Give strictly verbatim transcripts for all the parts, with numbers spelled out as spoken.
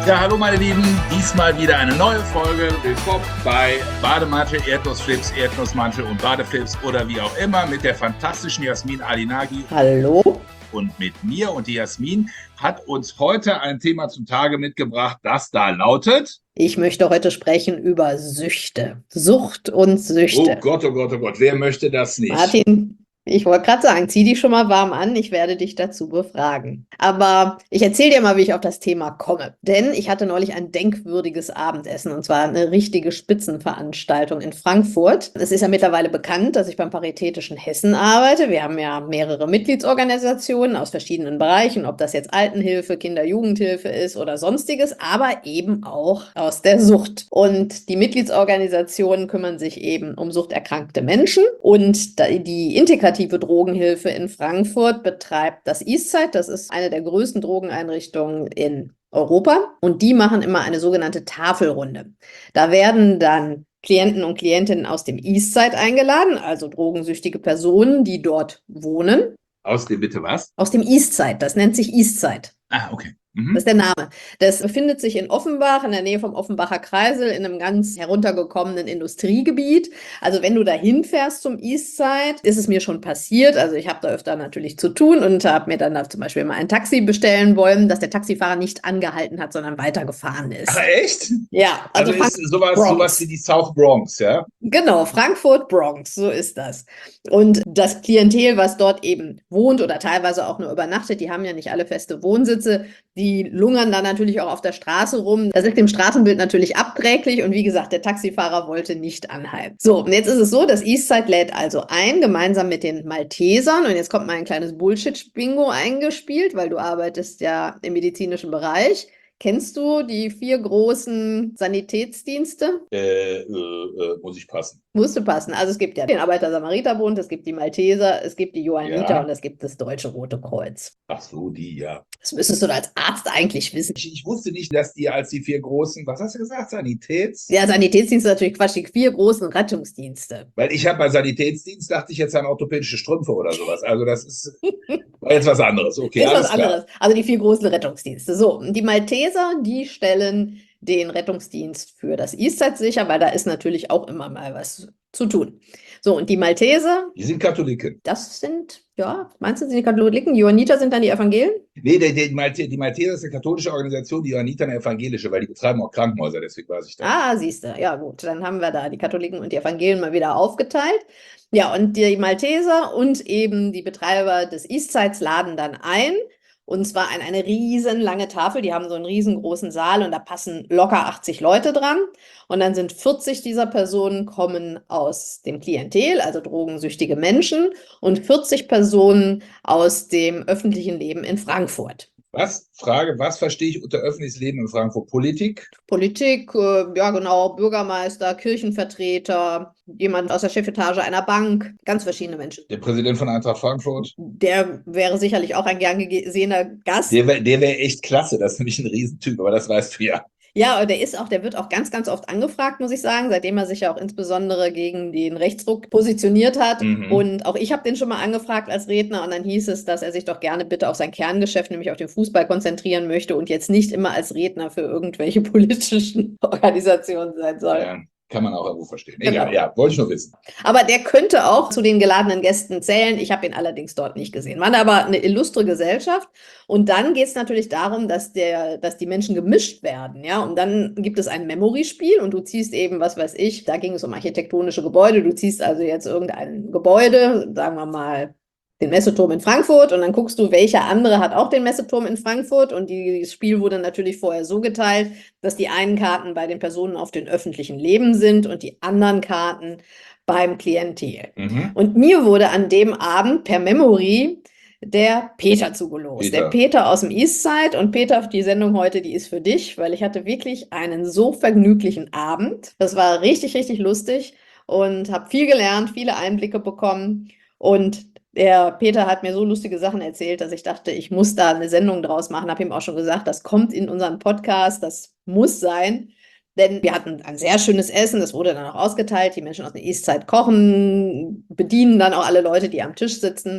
Ja, hallo meine Lieben, diesmal wieder eine neue Folge. Willkommen bei Badematte, Erdnussflips, Erdnussmantel und Badeflips oder wie auch immer mit der fantastischen Jasmin Ali-Nagy. Hallo. Und mit mir, und die Jasmin hat uns heute ein Thema zum Tage mitgebracht, das da lautet: Ich möchte heute sprechen über Süchte, Sucht und Süchte. Oh Gott, oh Gott, oh Gott, wer möchte das nicht? Martin, ich wollte gerade sagen, zieh dich schon mal warm an, ich werde dich dazu befragen. Aber ich erzähle dir mal, wie ich auf das Thema komme. Denn ich hatte neulich ein denkwürdiges Abendessen, und zwar eine richtige Spitzenveranstaltung in Frankfurt. Es ist ja mittlerweile bekannt, dass ich beim Paritätischen Hessen arbeite. Wir haben ja mehrere Mitgliedsorganisationen aus verschiedenen Bereichen, ob das jetzt Altenhilfe, Kinder-Jugendhilfe ist oder sonstiges, aber eben auch aus der Sucht. Und die Mitgliedsorganisationen kümmern sich eben um suchterkrankte Menschen, und die Integrative Drogenhilfe in Frankfurt betreibt das Eastside. Das ist eine der größten Drogeneinrichtungen in Europa, und die machen immer eine sogenannte Tafelrunde. Da werden dann Klienten und Klientinnen aus dem Eastside eingeladen, also drogensüchtige Personen, die dort wohnen. Aus dem bitte was? Aus dem Eastside, das nennt sich Eastside. Ah, okay. Das ist der Name. Das befindet sich in Offenbach, in der Nähe vom Offenbacher Kreisel, in einem ganz heruntergekommenen Industriegebiet. Also wenn du da hinfährst zum Eastside, ist es mir schon passiert. Also ich habe da öfter natürlich zu tun und habe mir dann zum Beispiel mal ein Taxi bestellen wollen, dass der Taxifahrer nicht angehalten hat, sondern weitergefahren ist. Ach, echt? Ja. Also, also ist sowas, sowas wie die South Bronx, ja? Genau, Frankfurt Bronx, so ist das. Und das Klientel, was dort eben wohnt oder teilweise auch nur übernachtet, die haben ja nicht alle feste Wohnsitze, die lungern da natürlich auch auf der Straße rum. Das ist dem Straßenbild natürlich abträglich, und wie gesagt, der Taxifahrer wollte nicht anhalten. So, und jetzt ist es so, das Eastside lädt also ein, gemeinsam mit den Maltesern, und jetzt kommt mal ein kleines Bullshit-Bingo eingespielt, weil du arbeitest ja im medizinischen Bereich. Kennst du die vier großen Sanitätsdienste? Äh, äh, äh, muss ich passen. Musst du passen. Also es gibt ja den Arbeiter-Samariter-Bund, es gibt die Malteser, es gibt die Johanniter, ja, und es gibt das Deutsche Rote Kreuz. Ach so, die, ja. Das müsstest du als Arzt eigentlich wissen. Ich, ich wusste nicht, dass die als die vier großen, was hast du gesagt, Sanitäts? Ja, Sanitätsdienste natürlich Quatsch, die vier großen Rettungsdienste. Weil ich habe bei Sanitätsdienst, dachte ich jetzt an orthopädische Strümpfe oder sowas. Also das ist jetzt was anderes. Okay, ist alles was anderes. Klar. Also die vier großen Rettungsdienste. So, und die Malteser, die stellen den Rettungsdienst für das Eastside sicher, weil da ist natürlich auch immer mal was zu tun. So, und die Malteser... Die sind Katholiken. Das sind, ja, meinst du, sind die Katholiken? Die Johanniter sind dann die Evangelien? Nee, die, die, Malte, die Malteser ist eine katholische Organisation, die Johanniter eine evangelische, weil die betreiben auch Krankenhäuser, deswegen weiß ich das. Ah, siehst du, ja gut, dann haben wir da die Katholiken und die Evangelien mal wieder aufgeteilt. Ja, und die Malteser und eben die Betreiber des Eastsides laden dann ein, und zwar an eine riesenlange Tafel. Die haben so einen riesengroßen Saal, und da passen locker achtzig Leute dran. Und dann sind vierzig dieser Personen kommen aus dem Klientel, also drogensüchtige Menschen, und vierzig Personen aus dem öffentlichen Leben in Frankfurt. Was? Frage, was verstehe ich unter öffentliches Leben in Frankfurt? Politik? Politik, äh, ja genau, Bürgermeister, Kirchenvertreter, jemand aus der Chefetage einer Bank, ganz verschiedene Menschen. Der Präsident von Eintracht Frankfurt? Der wäre sicherlich auch ein gern gesehener Gast. Der wäre der wär echt klasse, das ist nämlich ein Riesentyp, aber das weißt du ja. Ja, und der ist auch, der wird auch ganz, ganz oft angefragt, muss ich sagen, seitdem er sich ja auch insbesondere gegen den Rechtsruck positioniert hat. Mhm. Und auch ich habe den schon mal angefragt als Redner, und dann hieß es, dass er sich doch gerne bitte auf sein Kerngeschäft, nämlich auf den Fußball, konzentrieren möchte und jetzt nicht immer als Redner für irgendwelche politischen Organisationen sein soll. Ja. Kann man auch irgendwo verstehen. Egal, genau. Ja, wollte ich nur wissen. Aber der könnte auch zu den geladenen Gästen zählen. Ich habe ihn allerdings dort nicht gesehen. War aber eine illustre Gesellschaft. Und dann geht es natürlich darum, dass, der, dass die Menschen gemischt werden. Ja? Und dann gibt es ein Memory-Spiel, und du ziehst eben, was weiß ich, da ging es um architektonische Gebäude. Du ziehst also jetzt irgendein Gebäude, sagen wir mal, den Messeturm in Frankfurt, und dann guckst du, welcher andere hat auch den Messeturm in Frankfurt, und die, das Spiel wurde natürlich vorher so geteilt, dass die einen Karten bei den Personen auf den öffentlichen Leben sind und die anderen Karten beim Klientel. Mhm. Und mir wurde an dem Abend per Memory der Peter zugelost. Peter. Der Peter aus dem Eastside. Und Peter, die Sendung heute, die ist für dich, weil ich hatte wirklich einen so vergnüglichen Abend. Das war richtig, richtig lustig, und habe viel gelernt, viele Einblicke bekommen, und der Peter hat mir so lustige Sachen erzählt, dass ich dachte, ich muss da eine Sendung draus machen. Habe ihm auch schon gesagt, das kommt in unseren Podcast, das muss sein. Denn wir hatten ein sehr schönes Essen, das wurde dann auch ausgeteilt. Die Menschen aus der Eastside kochen, bedienen dann auch alle Leute, die am Tisch sitzen.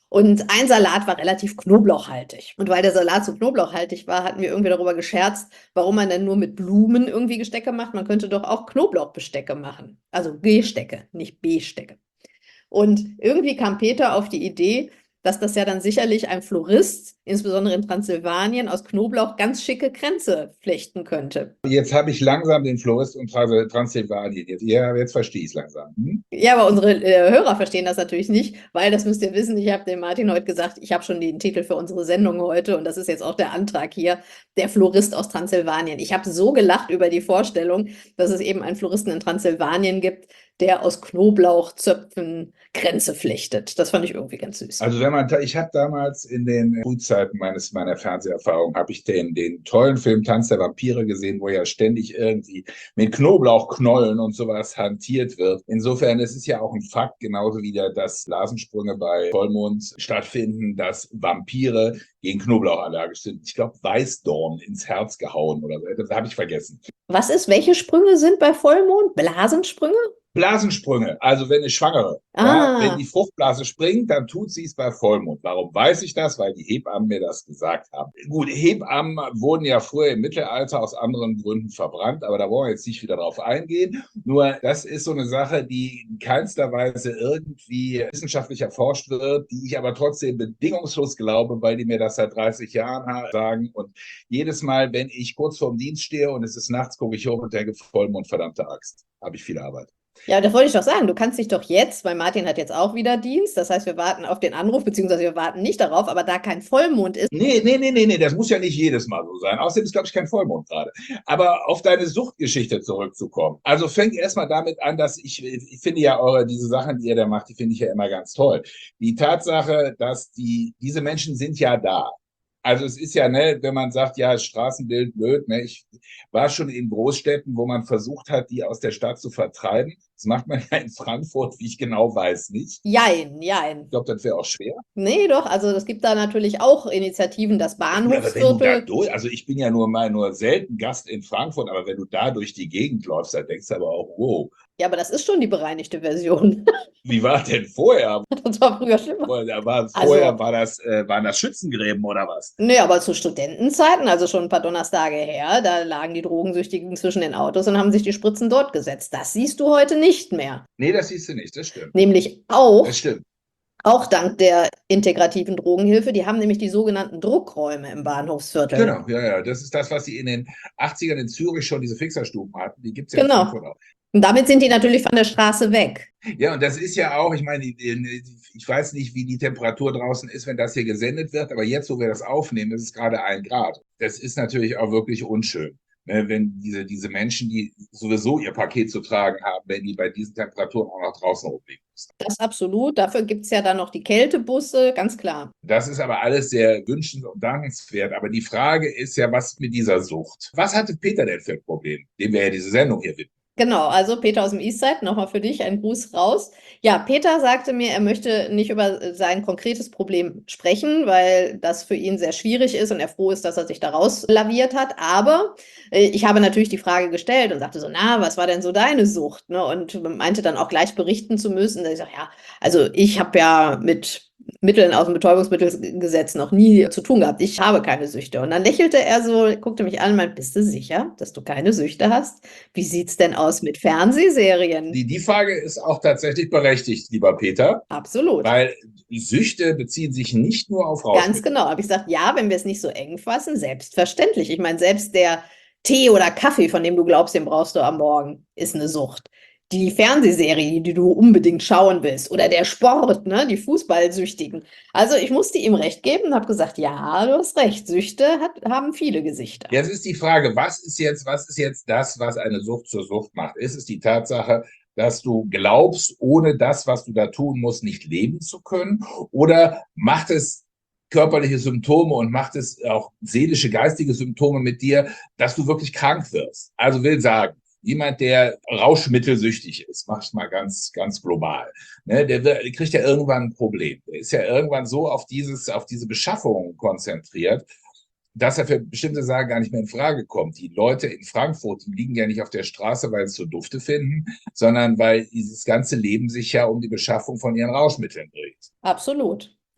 Und ein Salat war relativ knoblauchhaltig. Und weil der Salat so knoblauchhaltig war, hatten wir irgendwie darüber gescherzt, warum man denn nur mit Blumen irgendwie Gestecke macht. Man könnte doch auch Knoblauchbestecke machen. Also Gestecke, nicht Bestecke. Und irgendwie kam Peter auf die Idee, dass das ja dann sicherlich ein Florist, insbesondere in Transsilvanien, aus Knoblauch ganz schicke Kränze flechten könnte. Jetzt habe ich langsam den Florist und Transsilvanien. Jetzt, ja, jetzt verstehe ich es langsam. Hm? Ja, aber unsere äh, Hörer verstehen das natürlich nicht, weil, das müsst ihr wissen, ich habe dem Martin heute gesagt, ich habe schon den Titel für unsere Sendung heute und das ist jetzt auch der Antrag hier, der Florist aus Transsilvanien. Ich habe so gelacht über die Vorstellung, dass es eben einen Floristen in Transsilvanien gibt, der aus Knoblauchzöpfen Kränze flechtet. Das fand ich irgendwie ganz süß. Also wenn man, ich habe damals in den Frühzeiten meines meiner Fernseherfahrung habe ich den den tollen Film Tanz der Vampire gesehen, wo ja ständig irgendwie mit Knoblauchknollen und sowas hantiert wird. Insofern ist es ja auch ein Fakt, genauso wie der, dass Blasensprünge bei Vollmond stattfinden, dass Vampire gegen Knoblauch allergisch sind. Ich glaube, Weißdorn ins Herz gehauen oder so. Das habe ich vergessen. Was ist, welche Sprünge sind bei Vollmond? Blasensprünge? Blasensprünge, also wenn eine Schwangere, Ah. ja, wenn die Fruchtblase springt, dann tut sie es bei Vollmond. Warum weiß ich das? Weil die Hebammen mir das gesagt haben. Gut, Hebammen wurden ja früher im Mittelalter aus anderen Gründen verbrannt, aber da wollen wir jetzt nicht wieder drauf eingehen. Nur das ist so eine Sache, die in keinster Weise irgendwie wissenschaftlich erforscht wird, die ich aber trotzdem bedingungslos glaube, weil die mir das seit dreißig Jahren sagen. Und jedes Mal, wenn ich kurz vorm Dienst stehe und es ist nachts, gucke ich hoch und denke, Vollmond, verdammte Axt, habe ich viel Arbeit. Ja, das wollte ich doch sagen. Du kannst dich doch jetzt, weil Martin hat jetzt auch wieder Dienst, das heißt, wir warten auf den Anruf, beziehungsweise wir warten nicht darauf, aber da kein Vollmond ist. Nee, nee, nee, nee, nee, das muss ja nicht jedes Mal so sein. Außerdem ist, glaube ich, kein Vollmond gerade. Aber auf deine Suchtgeschichte zurückzukommen. Also fängt erstmal damit an, dass ich, ich finde ja eure, diese Sachen, die ihr da macht, die finde ich ja immer ganz toll. Die Tatsache, dass die, diese Menschen sind ja da. Also es ist ja, ne, wenn man sagt, ja, Straßenbild blöd, ne, ich war schon in Großstädten, wo man versucht hat, die aus der Stadt zu vertreiben. Das macht man ja in Frankfurt, wie ich genau weiß, nicht. Jein, jein. Ich glaube, das wäre auch schwer. Nee, doch, also es gibt da natürlich auch Initiativen, das Bahnhofsviertel. Aber wenn du da durch, also ich bin ja nur mal nur selten Gast in Frankfurt, aber wenn du da durch die Gegend läufst, dann denkst du aber auch, wow. Ja, aber das ist schon die bereinigte Version. Wie war denn vorher? Das war früher schlimmer. Vorher, war, Also- vorher war das, äh, waren das Schützengräben oder was? Nee, aber zu Studentenzeiten, also schon ein paar Donnerstage her, da lagen die Drogensüchtigen zwischen den Autos und haben sich die Spritzen dort gesetzt. Das siehst du heute nicht mehr. Nee, das siehst du nicht, das stimmt. Nämlich auch, Das stimmt. auch dank der integrativen Drogenhilfe. Die haben nämlich die sogenannten Druckräume im Bahnhofsviertel. Genau, ja, ja. Das ist das, was sie in den achtzigern in Zürich schon diese Fixerstuben hatten. Die gibt es ja Genau. in Frankfurt auch. Und damit sind die natürlich von der Straße weg. Ja, und das ist ja auch, ich meine, ich weiß nicht, wie die Temperatur draußen ist, wenn das hier gesendet wird, aber jetzt, wo wir das aufnehmen, ist es gerade ein Grad. Das ist natürlich auch wirklich unschön, ne, wenn diese, diese Menschen, die sowieso ihr Paket zu tragen haben, wenn die bei diesen Temperaturen auch noch draußen rumliegen müssen. Das absolut. Dafür gibt es ja dann noch die Kältebusse, ganz klar. Das ist aber alles sehr wünschenswert und dankenswert. Aber die Frage ist ja, was mit dieser Sucht? Was hatte Peter denn für ein Problem, dem wir ja diese Sendung hier widmen? Genau, also Peter aus dem Eastside, nochmal für dich ein Gruß raus. Ja, Peter sagte mir, er möchte nicht über sein konkretes Problem sprechen, weil das für ihn sehr schwierig ist und er froh ist, dass er sich da rauslaviert hat. Aber äh, ich habe natürlich die Frage gestellt und sagte so, na, was war denn so deine Sucht? Ne? Und meinte dann auch gleich berichten zu müssen. Da ich sage, ja, also ich habe ja mit Mitteln aus dem Betäubungsmittelgesetz noch nie zu tun gehabt. Ich habe keine Süchte. Und dann lächelte er so, guckte mich an und meinte, bist du sicher, dass du keine Süchte hast? Wie sieht's denn aus mit Fernsehserien? Die, die Frage ist auch tatsächlich berechtigt, lieber Peter. Absolut. Weil Süchte beziehen sich nicht nur auf Rauschmittel. Ganz genau. Habe ich gesagt, ja, wenn wir es nicht so eng fassen, selbstverständlich. Ich meine, selbst der Tee oder Kaffee, von dem du glaubst, den brauchst du am Morgen, ist eine Sucht. Die Fernsehserie, die du unbedingt schauen willst, oder der Sport, ne, die Fußballsüchtigen. Also ich musste ihm recht geben und habe gesagt, ja, du hast recht, Süchte hat, haben viele Gesichter. Jetzt ist die Frage, was ist jetzt, was ist jetzt das, was eine Sucht zur Sucht macht? Ist es die Tatsache, dass du glaubst, ohne das, was du da tun musst, nicht leben zu können? Oder macht es körperliche Symptome und macht es auch seelische, geistige Symptome mit dir, dass du wirklich krank wirst? Also will sagen, jemand, der rauschmittelsüchtig ist, mach ich mal ganz, ganz global, ne, der, wird, der kriegt ja irgendwann ein Problem. Der ist ja irgendwann so auf dieses, auf diese Beschaffung konzentriert, dass er für bestimmte Sachen gar nicht mehr in Frage kommt. Die Leute in Frankfurt, die liegen ja nicht auf der Straße, weil sie so Dufte finden, sondern weil dieses ganze Leben sich ja um die Beschaffung von ihren Rauschmitteln dreht. Absolut.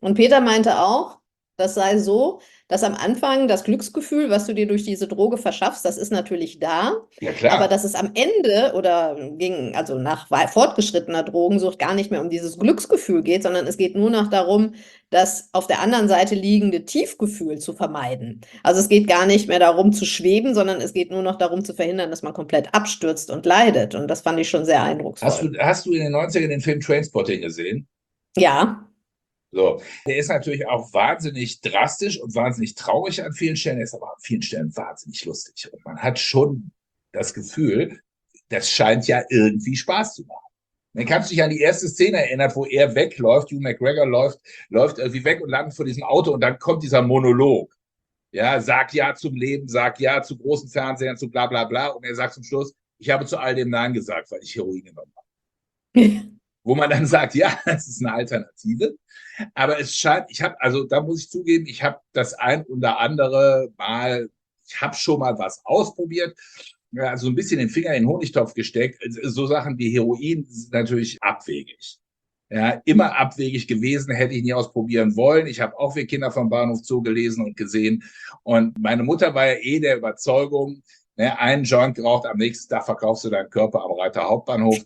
Und Peter meinte auch, das sei so, dass am Anfang das Glücksgefühl, was du dir durch diese Droge verschaffst, das ist natürlich da, Ja, aber klar. dass es am Ende oder ging, also nach wei- fortgeschrittener Drogensucht gar nicht mehr um dieses Glücksgefühl geht, sondern es geht nur noch darum, das auf der anderen Seite liegende Tiefgefühl zu vermeiden. Also es geht gar nicht mehr darum zu schweben, sondern es geht nur noch darum zu verhindern, dass man komplett abstürzt und leidet. Und das fand ich schon sehr Hast eindrucksvoll. du, hast du in den neunzigern den Film Trainspotting gesehen? Ja. So, der ist natürlich auch wahnsinnig drastisch und wahnsinnig traurig an vielen Stellen, er ist aber an vielen Stellen wahnsinnig lustig. Und man hat schon das Gefühl, das scheint ja irgendwie Spaß zu machen. Dann kannst du dich an die erste Szene erinnern, wo er wegläuft, Hugh McGregor läuft, läuft irgendwie weg und landet vor diesem Auto und dann kommt dieser Monolog. Ja, sag ja zum Leben, sag ja zu großen Fernsehern, zu bla bla bla. Und er sagt zum Schluss, ich habe zu all dem Nein gesagt, weil ich Heroin genommen habe. Wo man dann sagt, ja, das ist eine Alternative. Aber es scheint, ich habe, also da muss ich zugeben, ich habe das ein oder andere Mal, ich habe schon mal was ausprobiert, ja, also ein bisschen den Finger in den Honigtopf gesteckt. So Sachen wie Heroin sind natürlich abwegig. Ja, immer abwegig gewesen, hätte ich nie ausprobieren wollen. Ich habe auch Wir Kinder vom Bahnhof Zoo gelesen und gesehen. Und meine Mutter war ja eh der Überzeugung, ne, einen Joint geraucht, am nächsten Tag verkaufst du deinen Körper am Reiter Hauptbahnhof.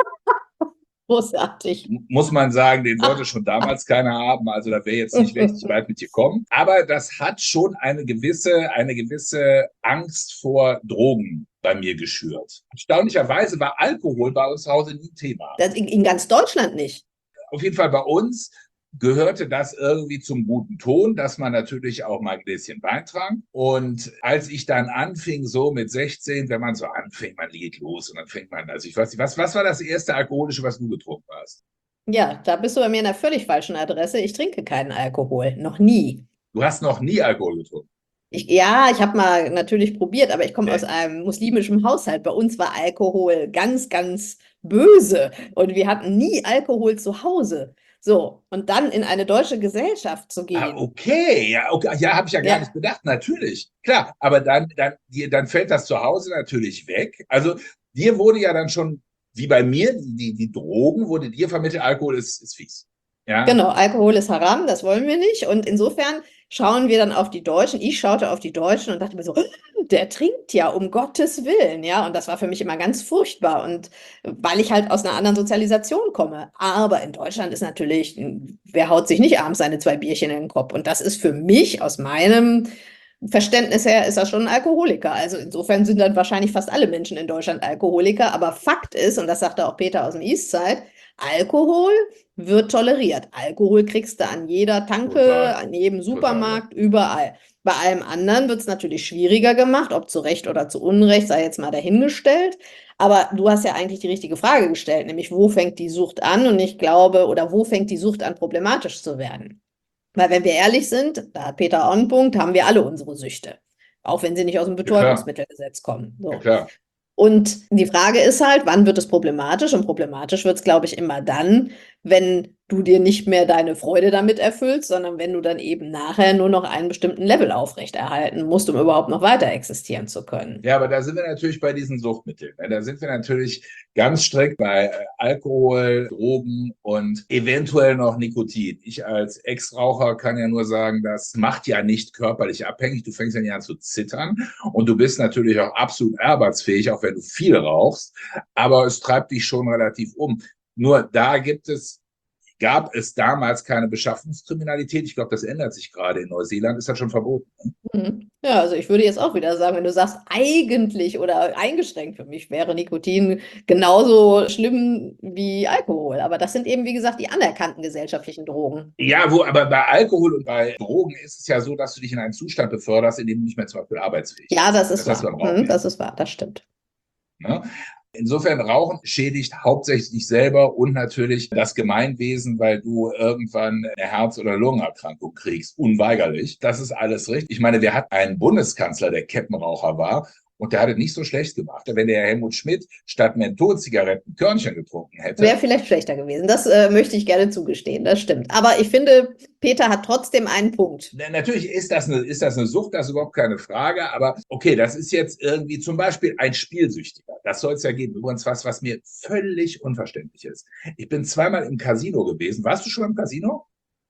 Großartig. Muss man sagen, den wollte schon damals keiner haben, also da wäre jetzt nicht richtig weit mit gekommen. Aber das hat schon eine gewisse, eine gewisse Angst vor Drogen bei mir geschürt. Erstaunlicherweise war Alkohol bei uns zu Hause nie Thema. Das in, in ganz Deutschland nicht. Auf jeden Fall bei uns gehörte das irgendwie zum guten Ton, dass man natürlich auch mal ein Gläschen Wein trank. Und als ich dann anfing, so mit sechzehn, wenn man so anfängt, man geht los und dann fängt man, also ich weiß nicht, was, was war das erste Alkoholische, was du getrunken hast? Ja, da bist du bei mir in einer völlig falschen Adresse. Ich trinke keinen Alkohol. Noch nie. Du hast noch nie Alkohol getrunken. Ich, ja, ich habe mal natürlich probiert, aber ich komme aus Nee. einem muslimischen Haushalt. Bei uns war Alkohol ganz, ganz böse und wir hatten nie Alkohol zu Hause. So, und dann in eine deutsche Gesellschaft zu Ah, gehen. okay, ja, okay. Ja, habe ich ja gar nicht Ja, bedacht, natürlich. Klar, aber dann, dann, dir, dann fällt das zu Hause natürlich weg. Also dir wurde ja dann schon, wie bei mir, die, die, die Drogen, wurde dir vermittelt, Alkohol ist, ist fies. Ja, genau, Alkohol ist Haram, das wollen wir nicht. Und insofern schauen wir dann auf die Deutschen. Ich schaute auf die Deutschen und dachte mir so, der trinkt ja, um Gottes Willen, ja. Und das war für mich immer ganz furchtbar. Und weil ich halt aus einer anderen Sozialisation komme. Aber in Deutschland ist natürlich, wer haut sich nicht abends seine zwei Bierchen in den Kopf? Und das ist für mich, aus meinem Verständnis her, ist das schon ein Alkoholiker. Also insofern sind dann wahrscheinlich fast alle Menschen in Deutschland Alkoholiker. Aber Fakt ist, und das sagte auch Peter aus dem Eastside, Alkohol wird toleriert. Alkohol kriegst du an jeder Tanke, total, an jedem total, ja. Supermarkt, überall. Bei allem anderen wird es natürlich schwieriger gemacht, ob zu Recht oder zu Unrecht, sei jetzt mal dahingestellt. Aber du hast ja eigentlich die richtige Frage gestellt, nämlich wo fängt die Sucht an? Und ich glaube, oder wo fängt die Sucht an, problematisch zu werden? Weil wenn wir ehrlich sind, da hat Peter auch einen Punkt, haben wir alle unsere Süchte. Auch wenn sie nicht aus dem Ja, klar, Betäubungsmittelgesetz kommen. ja, So. klar. Und die Frage ist halt, wann wird es problematisch? Und problematisch wird es, glaube ich, immer dann, wenn du dir nicht mehr deine Freude damit erfüllst, sondern wenn du dann eben nachher nur noch einen bestimmten Level aufrechterhalten musst, um überhaupt noch weiter existieren zu können. Ja, aber da sind wir natürlich bei diesen Suchtmitteln. Ne? Da sind wir natürlich ganz strikt bei äh, Alkohol, Drogen und eventuell noch Nikotin. Ich als Ex-Raucher kann ja nur sagen, das macht ja nicht körperlich abhängig. Du fängst ja nicht an zu zittern und du bist natürlich auch absolut arbeitsfähig, auch wenn du viel rauchst. Aber es treibt dich schon relativ um. Nur da gibt es gab es damals keine Beschaffungskriminalität. Ich glaube, das ändert sich gerade. In Neuseeland ist das schon verboten. Ne? Mhm. Ja, also ich würde jetzt auch wieder sagen, wenn du sagst, eigentlich oder eingeschränkt, für mich wäre Nikotin genauso schlimm wie Alkohol. Aber das sind eben, wie gesagt, die anerkannten gesellschaftlichen Drogen. Ja, wo, aber bei Alkohol und bei Drogen ist es ja so, dass du dich in einen Zustand beförderst, in dem du nicht mehr zum Beispiel arbeitsfähig Ja, bist. das ist Das hast du wahr. beim Rauchen Mhm, ja. das ist wahr, das stimmt. Ne? Insofern, Rauchen schädigt hauptsächlich dich selber und natürlich das Gemeinwesen, weil du irgendwann eine Herz- oder Lungenerkrankung kriegst, unweigerlich. Das ist alles richtig. Ich meine, wir hatten einen Bundeskanzler, der Kettenraucher war und der hat es nicht so schlecht gemacht. Wenn der Helmut Schmidt statt Mentholzigaretten Körnchen getrunken hätte. Wäre vielleicht schlechter gewesen. Das äh, möchte ich gerne zugestehen, das stimmt. Aber ich finde, Peter hat trotzdem einen Punkt. Natürlich ist das, eine, ist das eine Sucht, das ist überhaupt keine Frage, aber okay, das ist jetzt irgendwie zum Beispiel ein Spielsüchtiger. Das soll es ja geben. Übrigens was, was mir völlig unverständlich ist. Ich bin zweimal im Casino gewesen. Warst du schon im Casino?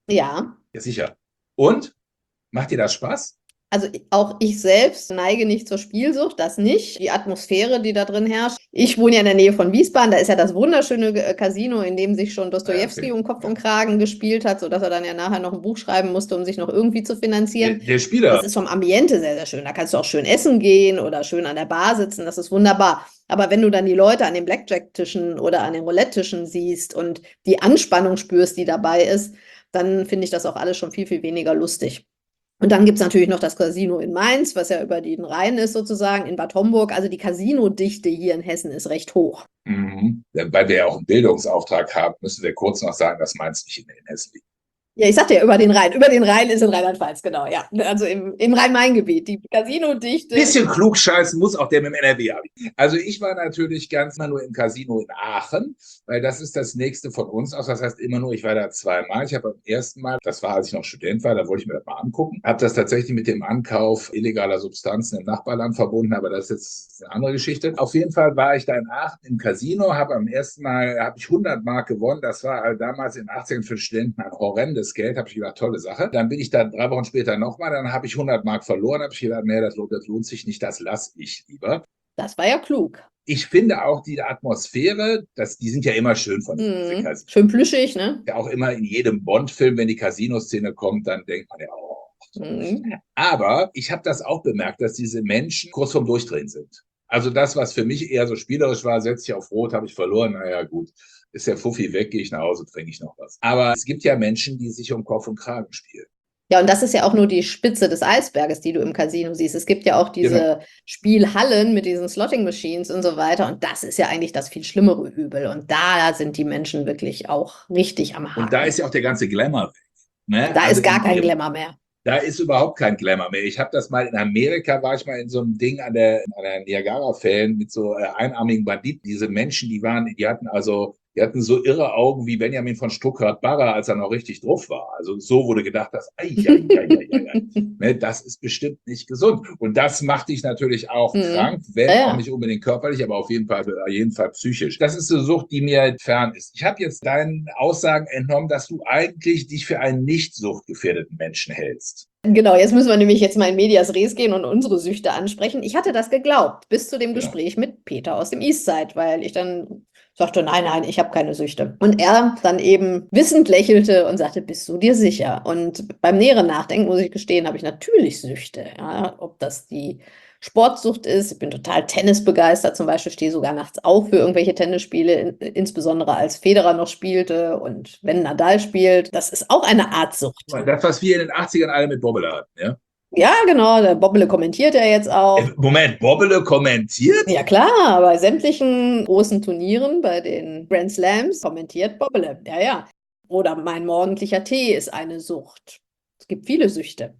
Ja. Ja, sicher. Und? Macht dir das Spaß? Also auch ich selbst neige nicht zur Spielsucht, das nicht. Die Atmosphäre, die da drin herrscht. Ich wohne ja in der Nähe von Wiesbaden, da ist ja das wunderschöne äh, Casino, in dem sich schon Ja, Dostojewski okay. um Kopf Ja. und Kragen gespielt hat, sodass er dann ja nachher noch ein Buch schreiben musste, um sich noch irgendwie zu Der, finanzieren. der Spieler. Das ist vom Ambiente sehr, sehr schön. Da kannst du auch schön essen gehen oder schön an der Bar sitzen, das ist wunderbar. Aber wenn du dann die Leute an den Blackjack-Tischen oder an den Roulette-Tischen siehst und die Anspannung spürst, die dabei ist, dann finde ich das auch alles schon viel, viel weniger lustig. Und dann gibt es natürlich noch das Casino in Mainz, was ja über den Rhein ist sozusagen, in Bad Homburg. Also die Casinodichte hier in Hessen ist recht hoch. Mhm. Weil wir ja auch einen Bildungsauftrag haben, müssen wir kurz noch sagen, dass Mainz nicht in, in Hessen liegt. Ja, ich sagte ja über den Rhein. Über den Rhein ist in Rheinland-Pfalz, genau, ja. Also im, im Rhein-Main-Gebiet. Die Casinodichte. Bisschen klugscheißen muss auch der mit dem N R W haben. Also ich war natürlich ganz mal nur im Casino in Aachen, weil das ist das nächste von uns aus. Das heißt immer nur, ich war da zweimal. Ich habe beim ersten Mal, das war, als ich noch Student war, da wollte ich mir das mal angucken, habe das tatsächlich mit dem Ankauf illegaler Substanzen im Nachbarland verbunden, aber das ist jetzt eine andere Geschichte. Auf jeden Fall war ich da in Aachen im Casino, habe am ersten Mal, habe ich hundert Mark gewonnen. Das war halt damals in den achtzigern für Studenten ein horrendes Geld. Habe ich gedacht, tolle Sache. Dann bin ich da drei Wochen später nochmal, dann habe ich hundert Mark verloren, habe ich gedacht, nee, das lohnt, das lohnt sich nicht, das lasse ich lieber. Das war ja klug. Ich finde auch die Atmosphäre, das, die sind ja immer schön von Mhm. Casinos. Schön plüschig, ne? Ja, auch immer in jedem Bond-Film, wenn die Casino-Szene kommt, dann denkt man ja, oh. Mhm. Aber ich habe das auch bemerkt, dass diese Menschen kurz vorm Durchdrehen sind. Also das, was für mich eher so spielerisch war, setze ich auf Rot, habe ich verloren, naja gut, ist der Fuffi weg, gehe ich nach Hause, trinke ich noch was. Aber es gibt ja Menschen, die sich um Kopf und Kragen spielen. Ja, und das ist ja auch nur die Spitze des Eisberges, die du im Casino siehst. Es gibt ja auch diese Genau. Spielhallen mit diesen Slotting-Machines und so weiter. Und das ist ja eigentlich das viel schlimmere Übel. Und da sind die Menschen wirklich auch richtig am Haken. Und da ist ja auch der ganze Glamour weg. Ne? Da Also ist gar in, kein im, Glamour mehr. Da ist überhaupt kein Glamour mehr. Ich habe das mal in Amerika, war ich mal in so einem Ding an der, an der Niagara-Fällen mit so äh, einarmigen Banditen. Diese Menschen, die waren, die hatten also, die hatten so irre Augen wie Benjamin von Stuckrad-Barre, als er noch richtig drauf war. Also so wurde gedacht, dass, ai, ai, ai, ai, ai, ai. Ne, das ist bestimmt nicht gesund. Und das macht dich natürlich auch Mhm. krank, wenn Ja, ja. auch nicht unbedingt körperlich, aber auf jeden Fall, auf jeden Fall psychisch. Das ist eine Sucht, die mir fern ist. Ich habe jetzt deinen Aussagen entnommen, dass du eigentlich dich für einen nicht suchtgefährdeten Menschen hältst. Genau, jetzt müssen wir nämlich jetzt mal in Medias Res gehen und unsere Süchte ansprechen. Ich hatte das geglaubt, bis zu dem Ja. Gespräch mit Peter aus dem Eastside, weil ich dann sagte, nein, nein, ich habe keine Süchte. Und er dann eben wissend lächelte und sagte, bist du dir sicher? Und beim näheren Nachdenken, muss ich gestehen, habe ich natürlich Süchte. Ja, ob das die Sportsucht ist, ich bin total tennisbegeistert, zum Beispiel stehe sogar nachts auf für irgendwelche Tennisspiele, in, insbesondere als Federer noch spielte und wenn Nadal spielt. Das ist auch eine Art Sucht. Das, was wir in den achtzigern alle mit Bobbele hatten, ja? Ja, genau, der Bobbele kommentiert ja jetzt auch. Äh, Moment, Bobbele kommentiert? Ja klar, bei sämtlichen großen Turnieren, bei den Grand Slams kommentiert Bobbele. Ja, ja. Oder mein morgendlicher Tee ist eine Sucht. Es gibt viele Süchte.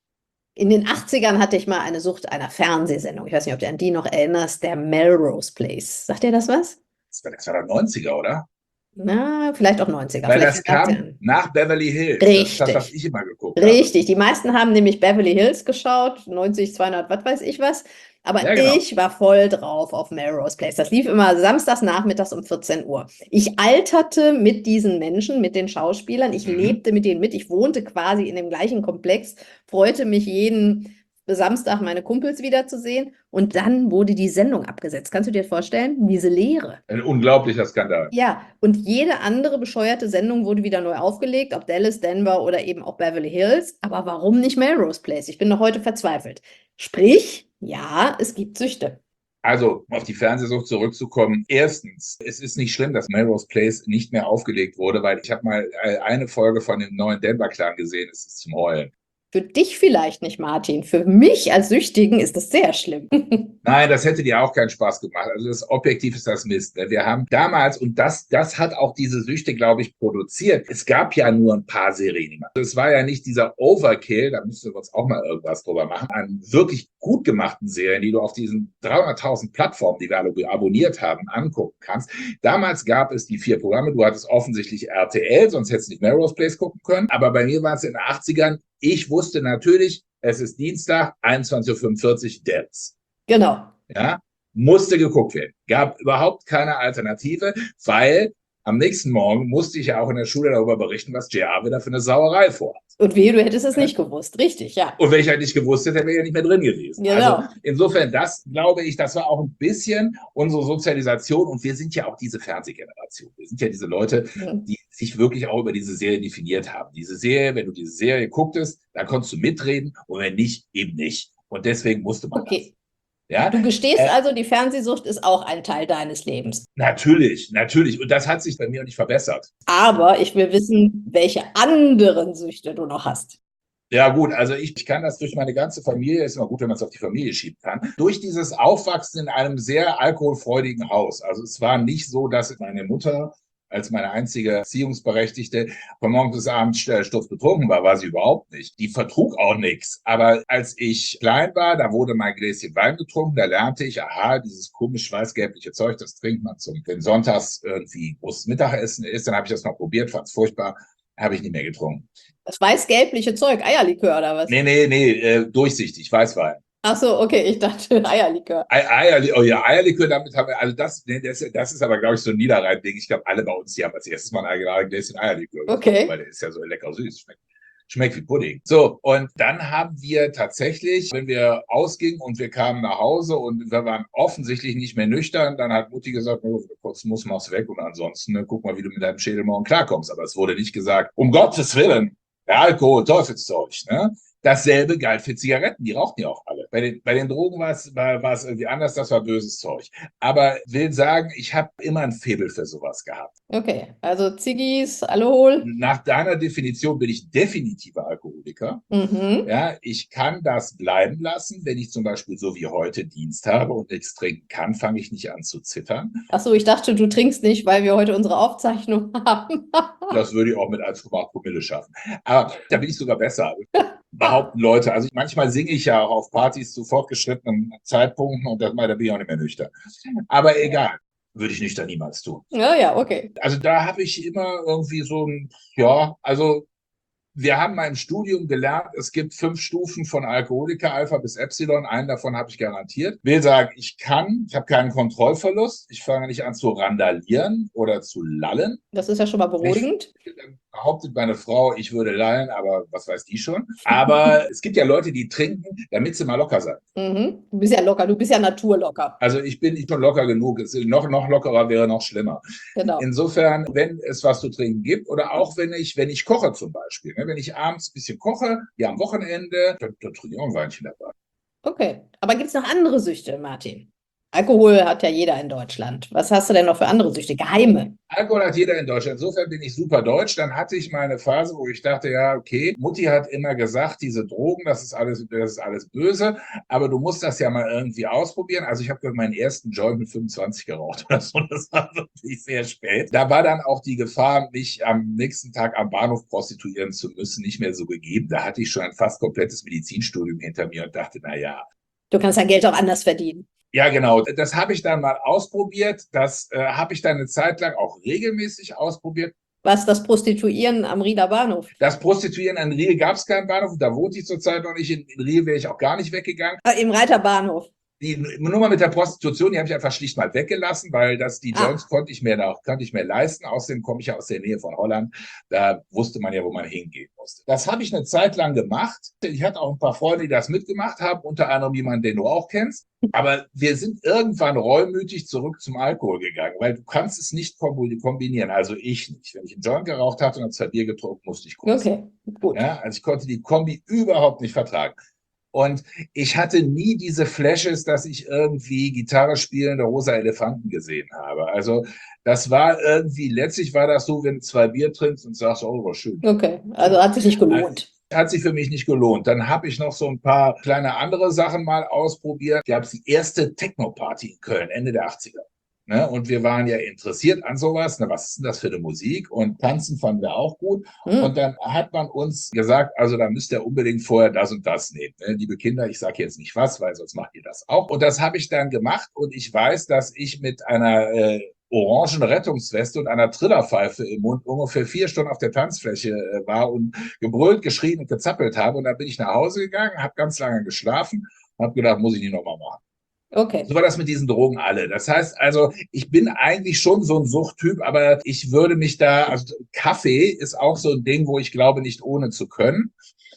In den achtzigern hatte ich mal eine Sucht einer Fernsehsendung. Ich weiß nicht, ob du an die noch erinnerst, der Melrose Place. Sagt dir das was? Das war, das war der neunziger, oder? Na, vielleicht auch neunziger. Weil vielleicht das kam nach Beverly Hills. Richtig. Das ist das, was ich immer geguckt habe. Richtig. Die meisten haben nämlich Beverly Hills geschaut, neunzig, zweihundert, was weiß ich was. Aber Ja, genau. ich war voll drauf auf Melrose Place. Das lief immer samstags nachmittags um vierzehn Uhr. Ich alterte mit diesen Menschen, mit den Schauspielern. Ich Mhm. lebte mit denen mit. Ich wohnte quasi in dem gleichen Komplex, freute mich jeden Samstag, meine Kumpels wiederzusehen. Und dann wurde die Sendung abgesetzt. Kannst du dir vorstellen? Diese Leere. Ein unglaublicher Skandal. Ja, und jede andere bescheuerte Sendung wurde wieder neu aufgelegt, ob Dallas, Denver oder eben auch Beverly Hills. Aber warum nicht Melrose Place? Ich bin noch heute verzweifelt. Sprich, ja, es gibt Süchte. Also, um auf die Fernsehsucht zurückzukommen. Erstens, es ist nicht schlimm, dass Melrose Place nicht mehr aufgelegt wurde, weil ich habe mal eine Folge von dem neuen Denver-Clan gesehen. Es ist zum Heulen. Für dich vielleicht nicht, Martin. Für mich als Süchtigen ist das sehr schlimm. Nein, das hätte dir auch keinen Spaß gemacht. Also das objektiv ist das Mist. Ne? Wir haben damals, und das, das hat auch diese Süchte, glaube ich, produziert. Es gab ja nur ein paar Serien. Es war ja nicht dieser Overkill, da müssten wir uns auch mal irgendwas drüber machen, an wirklich gut gemachten Serien, die du auf diesen dreihunderttausend Plattformen, die wir alle abonniert haben, angucken kannst. Damals gab es die vier Programme. Du hattest offensichtlich R T L, sonst hättest du nicht Melrose Place gucken können. Aber bei mir war es in den achtzigern, ich wusste natürlich, es ist Dienstag, einundzwanzig Uhr fünfundvierzig, Debs. Genau. Ja, musste geguckt werden. Gab überhaupt keine Alternative, weil Am nächsten Morgen musste ich ja auch in der Schule darüber berichten, was J R wieder für eine Sauerei vorhat. Und wehe, du hättest es nicht gewusst, richtig, ja. Und wenn ich halt nicht gewusst hätte, wäre ich ja nicht mehr drin gewesen. Genau. Also insofern, das glaube ich, das war auch ein bisschen unsere Sozialisation. Und wir sind ja auch diese Fernsehgeneration. Wir sind ja diese Leute, Mhm. die sich wirklich auch über diese Serie definiert haben. Diese Serie, wenn du diese Serie gucktest, dann konntest du mitreden und wenn nicht, eben nicht. Und deswegen musste man Okay. das. Ja? Du gestehst Äh, also, die Fernsehsucht ist auch ein Teil deines Lebens. Natürlich, natürlich. Und das hat sich bei mir nicht verbessert. Aber ich will wissen, welche anderen Süchte du noch hast. Ja gut, also ich, ich kann das durch meine ganze Familie, ist immer gut, wenn man es auf die Familie schieben kann, durch dieses Aufwachsen in einem sehr alkoholfreudigen Haus. Also es war nicht so, dass meine Mutter als meine einzige Erziehungsberechtigte von morgens bis abends sturzbetrunken war, war sie überhaupt nicht. Die vertrug auch nichts. Aber als ich klein war, da wurde mein Gläschen Wein getrunken, da lernte ich, aha, dieses komisch weiß-gelbliche Zeug, das trinkt man zum, wenn sonntags irgendwie großes Mittagessen ist, dann habe ich das mal probiert, fand es furchtbar, habe ich nicht mehr getrunken. Das weiß-gelbliche Zeug, Eierlikör oder was? Nee, nee, nee, äh, durchsichtig, Weißwein. Ach so, okay, ich dachte Eierlikör. Ei- Eier, oh ja, Eierlikör, damit haben wir, also das, nee, das, das ist aber, glaube ich, so ein Niederrhein-Ding. Ich glaube, alle bei uns, die haben als erstes mal ein Gläschen Eierlikör getrunken, Okay. weil der ist ja so lecker süß, schmeckt, schmeckt wie Pudding. So, und dann haben wir tatsächlich, wenn wir ausgingen und wir kamen nach Hause und wir waren offensichtlich nicht mehr nüchtern, dann hat Mutti gesagt, oh, kurz muss mach's weg und ansonsten ne, guck mal, wie du mit deinem Schädel morgen klarkommst. Aber es wurde nicht gesagt, um Gottes Willen, der Alkohol, Teufelszeug, ne? Dasselbe galt für Zigaretten, die rauchten ja auch alle. Bei den, bei den Drogen war es, war, war es irgendwie anders, das war böses Zeug. Aber will sagen, ich habe immer ein Faible für sowas gehabt. Okay, also Ziggis, Alkohol. Nach deiner Definition bin ich definitiver Alkoholiker. Mhm. Ja, ich kann das bleiben lassen, wenn ich zum Beispiel so wie heute Dienst habe und nichts trinken kann, fange ich nicht an zu zittern. Ach so, ich dachte, du trinkst nicht, weil wir heute unsere Aufzeichnung haben. Das würde ich auch mit eins Komma acht Promille schaffen. Aber da bin ich sogar besser. Behaupten Leute. Also manchmal singe ich ja auch auf Partys zu fortgeschrittenen Zeitpunkten und das, da bin ich auch nicht mehr nüchtern. Aber egal, würde ich nüchtern niemals tun. Ja, ja, okay. Also da habe ich immer irgendwie so ein, ja, also wir haben mal im Studium gelernt, es gibt fünf Stufen von Alkoholiker, Alpha bis Epsilon. Einen davon habe ich garantiert. Will sagen, ich kann, ich habe keinen Kontrollverlust. Ich fange nicht an zu randalieren oder zu lallen. Das ist ja schon mal beruhigend. Ich, dann behauptet meine Frau, ich würde lallen, aber was weiß die schon. Aber es gibt ja Leute, die trinken, damit sie mal locker sind. Mhm. Du bist ja locker, du bist ja naturlocker. Also ich bin schon locker genug. Es, noch, noch lockerer wäre noch schlimmer. Genau. Insofern, wenn es was zu trinken gibt oder auch wenn ich, wenn ich koche zum Beispiel, ne, wenn ich abends ein bisschen koche, ja am Wochenende, dann, dann trinke ich auch ein Weinchen dabei. Okay, aber gibt es noch andere Süchte, Martin? Alkohol hat ja jeder in Deutschland. Was hast du denn noch für andere Süchte? Geheime? Alkohol hat jeder in Deutschland. Insofern bin ich super deutsch. Dann hatte ich mal eine Phase, wo ich dachte, ja, okay, Mutti hat immer gesagt, diese Drogen, das ist alles, das ist alles böse, aber du musst das ja mal irgendwie ausprobieren. Also ich habe meinen ersten Joint mit fünfundzwanzig geraucht oder so. Das war wirklich sehr spät. Da war dann auch die Gefahr, mich am nächsten Tag am Bahnhof prostituieren zu müssen, nicht mehr so gegeben. Da hatte ich schon ein fast komplettes Medizinstudium hinter mir und dachte, na ja. Du kannst dein Geld auch anders verdienen. Ja, genau. Das habe ich dann mal ausprobiert. Das äh, habe ich dann eine Zeit lang auch regelmäßig ausprobiert. Was, das Prostituieren am Rieder Bahnhof? Das Prostituieren an Riel gab es keinen Bahnhof. Da wohnte ich zurzeit noch nicht. In, in Riel wäre ich auch gar nicht weggegangen. Äh, Im Reiterbahnhof. Die Nummer mit der Prostitution, die habe ich einfach schlicht mal weggelassen, weil das die Joints ah. konnte ich mir noch, konnte ich mir leisten. Außerdem komme ich ja aus der Nähe von Holland. Da wusste man ja, wo man hingehen musste. Das habe ich eine Zeit lang gemacht. Ich hatte auch ein paar Freunde, die das mitgemacht haben, unter anderem jemanden, den du auch kennst. Aber wir sind irgendwann reumütig zurück zum Alkohol gegangen, weil du kannst es nicht kombinieren. Also ich nicht. Wenn ich einen Joint geraucht hatte und zwei Bier getrunken, musste ich kurz. Okay, gut. Ja, also ich konnte die Kombi überhaupt nicht vertragen. Und ich hatte nie diese Flashes, dass ich irgendwie Gitarre spielende rosa Elefanten gesehen habe. Also das war irgendwie, letztlich war das so, wenn du zwei Bier trinkst und sagst, oh, war schön. Okay, also hat sich nicht gelohnt. Hat sich für mich nicht gelohnt. Dann habe ich noch so ein paar kleine andere Sachen mal ausprobiert. Da gab es die erste Techno-Party in Köln, Ende der achtziger. Ne? Und wir waren ja interessiert an sowas. Na, was ist denn das für eine Musik? Und tanzen fanden wir auch gut. Hm. Und dann hat man uns gesagt, also da müsst ihr unbedingt vorher das und das nehmen. Ne? Liebe Kinder, ich sage jetzt nicht was, weil sonst macht ihr das auch. Und das habe ich dann gemacht. Und ich weiß, dass ich mit einer äh, orangen Rettungsweste und einer Trillerpfeife im Mund ungefähr vier Stunden auf der Tanzfläche äh, war und gebrüllt, geschrien und gezappelt habe. Und dann bin ich nach Hause gegangen, habe ganz lange geschlafen und habe gedacht, muss ich nicht nochmal machen. Okay. So war das mit diesen Drogen alle. Das heißt also, ich bin eigentlich schon so ein Suchttyp, aber ich würde mich da, also Kaffee ist auch so ein Ding, wo ich glaube, nicht ohne zu können.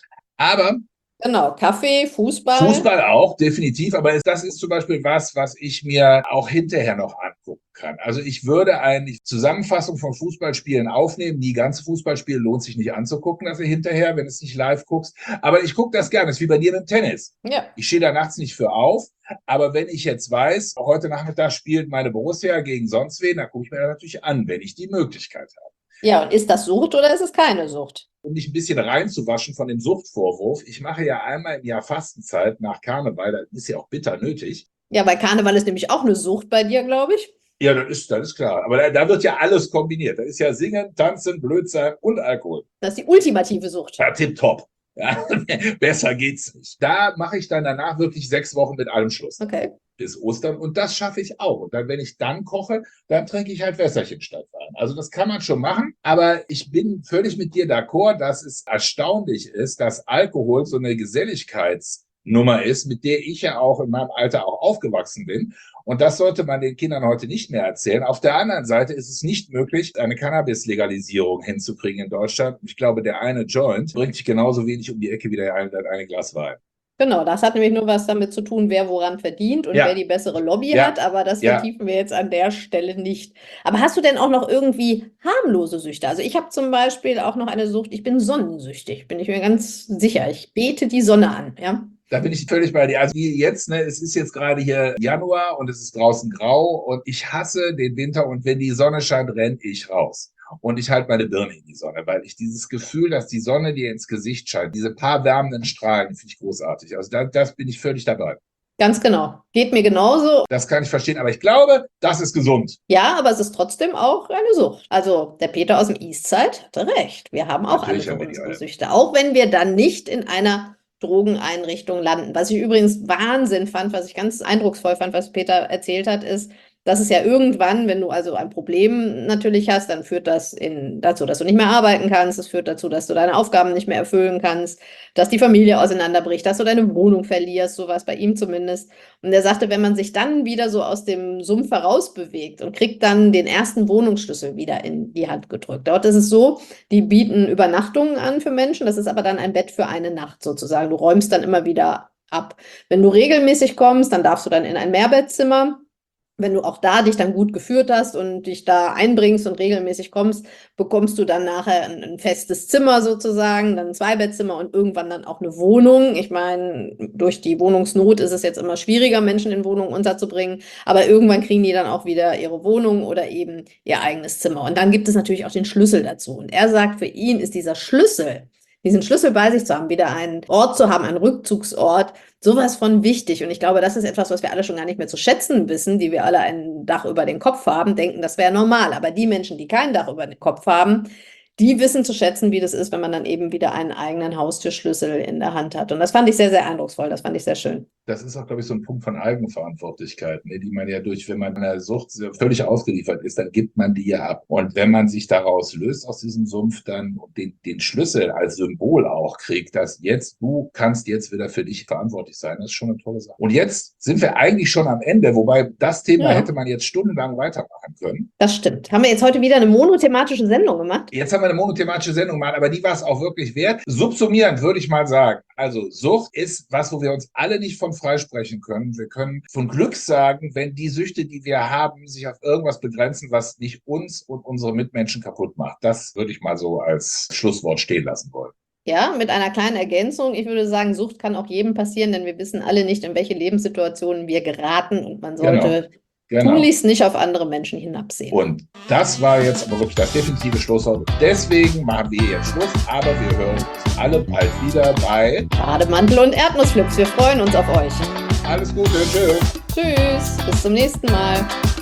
Aber Genau, Kaffee, Fußball. Fußball auch, definitiv. Aber das ist zum Beispiel was, was ich mir auch hinterher noch angucken kann. Also ich würde eigentlich Zusammenfassung von Fußballspielen aufnehmen. Die ganze Fußballspiele lohnt sich nicht anzugucken, dafür hinterher, wenn du es nicht live guckst. Aber ich gucke das gerne. Das ist wie bei dir mit dem Tennis. Ja. Ich stehe da nachts nicht für auf. Aber wenn ich jetzt weiß, heute Nachmittag spielt meine Borussia gegen sonst wen, dann gucke ich mir das natürlich an, wenn ich die Möglichkeit habe. Ja, und ist das Sucht oder ist es keine Sucht? Um dich ein bisschen reinzuwaschen von dem Suchtvorwurf. Ich mache ja einmal im Jahr Fastenzeit nach Karneval, das ist ja auch bitter nötig. Ja, bei Karneval ist nämlich auch eine Sucht bei dir, glaube ich. Ja, das ist, das ist klar. Aber da, da wird ja alles kombiniert. Da ist ja Singen, Tanzen, Blödsein und Alkohol. Das ist die ultimative Sucht. Ja, tipptopp. Ja, besser geht's nicht. Da mache ich dann danach wirklich sechs Wochen mit allem Schluss. Okay. Bis Ostern. Und das schaffe ich auch. Und dann, wenn ich dann koche, dann trinke ich halt Wässerchen statt Wein. Also das kann man schon machen. Aber ich bin völlig mit dir d'accord, dass es erstaunlich ist, dass Alkohol so eine Geselligkeitsnummer ist, mit der ich ja auch in meinem Alter auch aufgewachsen bin. Und das sollte man den Kindern heute nicht mehr erzählen. Auf der anderen Seite ist es nicht möglich, eine Cannabis-Legalisierung hinzukriegen in Deutschland. Ich glaube, der eine Joint bringt dich genauso wenig um die Ecke wie der eine, eine Glas Wein. Genau, das hat nämlich nur was damit zu tun, wer woran verdient und Ja. wer die bessere Lobby Ja. hat, aber das Ja. vertiefen wir jetzt an der Stelle nicht. Aber hast du denn auch noch irgendwie harmlose Süchte? Also ich habe zum Beispiel auch noch eine Sucht, ich bin sonnensüchtig, bin ich mir ganz sicher. Ich bete die Sonne an, ja. Da bin ich völlig bei dir. Also wie jetzt, ne, es ist jetzt gerade hier Januar und es ist draußen grau und ich hasse den Winter und wenn die Sonne scheint, renne ich raus. Und ich halte meine Birne in die Sonne, weil ich dieses Gefühl, dass die Sonne dir ins Gesicht scheint, diese paar wärmenden Strahlen, finde ich großartig. Also da, das bin ich völlig dabei. Ganz genau. Geht mir genauso. Das kann ich verstehen, aber ich glaube, das ist gesund. Ja, aber es ist trotzdem auch eine Sucht. Also der Peter aus dem Eastside hatte recht. Wir haben auch Natürlich alle haben wir die unsere alle. Süchte, auch wenn wir dann nicht in einer Drogeneinrichtung landen. Was ich übrigens Wahnsinn fand, was ich ganz eindrucksvoll fand, was Peter erzählt hat, ist, dass es ja irgendwann, wenn du also ein Problem natürlich hast, dann führt das in, dazu, dass du nicht mehr arbeiten kannst. Es führt dazu, dass du deine Aufgaben nicht mehr erfüllen kannst, dass die Familie auseinanderbricht, dass du deine Wohnung verlierst, so war es bei ihm zumindest. Und er sagte, wenn man sich dann wieder so aus dem Sumpf herausbewegt und kriegt dann den ersten Wohnungsschlüssel wieder in die Hand gedrückt. Dort ist es so, die bieten Übernachtungen an für Menschen, das ist aber dann ein Bett für eine Nacht sozusagen. Du räumst dann immer wieder ab. Wenn du regelmäßig kommst, dann darfst du dann in ein Mehrbettzimmer. Wenn du auch da dich dann gut geführt hast und dich da einbringst und regelmäßig kommst, bekommst du dann nachher ein, ein festes Zimmer sozusagen, dann ein Zweibettzimmer und irgendwann dann auch eine Wohnung. Ich meine, durch die Wohnungsnot ist es jetzt immer schwieriger, Menschen in Wohnungen unterzubringen, aber irgendwann kriegen die dann auch wieder ihre Wohnung oder eben ihr eigenes Zimmer. Und dann gibt es natürlich auch den Schlüssel dazu. Und er sagt, für ihn ist dieser Schlüssel, diesen Schlüssel bei sich zu haben, wieder einen Ort zu haben, einen Rückzugsort, sowas von wichtig. Und ich glaube, das ist etwas, was wir alle schon gar nicht mehr zu schätzen wissen, die wir alle ein Dach über den Kopf haben, denken, das wäre normal. Aber die Menschen, die kein Dach über den Kopf haben, die wissen zu schätzen, wie das ist, wenn man dann eben wieder einen eigenen Haustürschlüssel in der Hand hat. Und das fand ich sehr, sehr eindrucksvoll. Das fand ich sehr schön. Das ist auch, glaube ich, so ein Punkt von Eigenverantwortlichkeit, ne, die man ja durch, wenn man einer Sucht völlig ausgeliefert ist, dann gibt man die ja ab. Und wenn man sich daraus löst aus diesem Sumpf, dann den, den Schlüssel als Symbol auch kriegt, dass jetzt, du kannst jetzt wieder für dich verantwortlich sein, das ist schon eine tolle Sache. Und jetzt sind wir eigentlich schon am Ende, wobei das Thema Ja. hätte man jetzt stundenlang weitermachen können. Das stimmt. Haben wir jetzt heute wieder eine monothematische Sendung gemacht? Jetzt haben wir eine monothematische Sendung gemacht, aber die war es auch wirklich wert. Subsumierend würde ich mal sagen, also Sucht ist was, wo wir uns alle nicht von freisprechen können. Wir können von Glück sagen, wenn die Süchte, die wir haben, sich auf irgendwas begrenzen, was nicht uns und unsere Mitmenschen kaputt macht. Das würde ich mal so als Schlusswort stehen lassen wollen. Ja, mit einer kleinen Ergänzung. Ich würde sagen, Sucht kann auch jedem passieren, denn wir wissen alle nicht, in welche Lebenssituationen wir geraten und man sollte Genau. tunlichst nicht auf andere Menschen hinabsehen. Und das war jetzt aber wirklich das definitive Schlusswort. Deswegen machen wir jetzt Schluss, aber wir hören uns alle bald wieder bei Bademantel und Erdnussflips. Wir freuen uns auf euch. Alles Gute, tschüss. Tschüss, bis zum nächsten Mal.